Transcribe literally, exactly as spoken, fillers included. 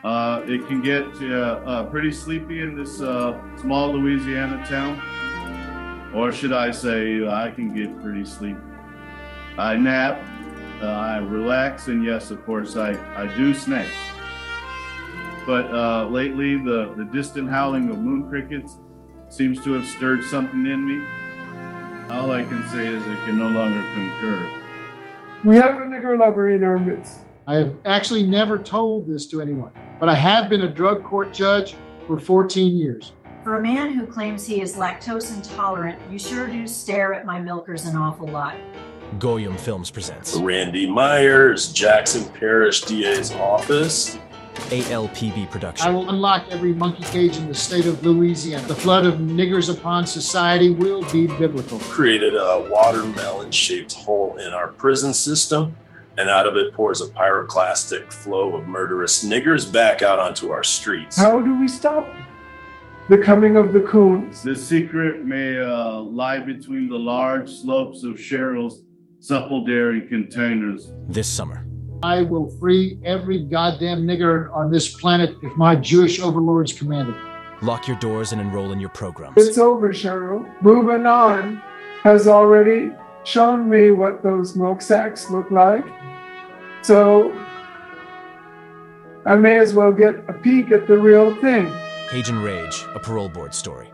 Uh, it can get uh, uh, pretty sleepy in this uh, small Louisiana town. Or should I say, I can get pretty sleepy. I nap, uh, I relax, and yes, of course, I, I do snake. But uh, lately, the, the distant howling of moon crickets seems to have stirred something in me. All I can say is I can no longer concur. We have a nigger lover in our midst. I have actually never told this to anyone, but I have been a drug court judge for fourteen years. For a man who claims he is lactose intolerant, you sure do stare at my milkers an awful lot. Goyim Films presents Randy Myers, Jackson Parish D A's office. A L P B production. I will unlock every monkey cage in the state of Louisiana. The flood of niggers upon society will be biblical. Created a watermelon-shaped hole in our prison system, and out of it pours a pyroclastic flow of murderous niggers back out onto our streets. How do we stop the coming of the coons? The secret may uh, lie between the large slopes of Cheryl's supple dairy containers. This summer. I will free every goddamn nigger on this planet if my Jewish overlords command it. Lock your doors and enroll in your programs. It's over, Cheryl. Moving on has already shown me what those milk sacks look like. So I may as well get a peek at the real thing. Cajun Rage, a parole board story.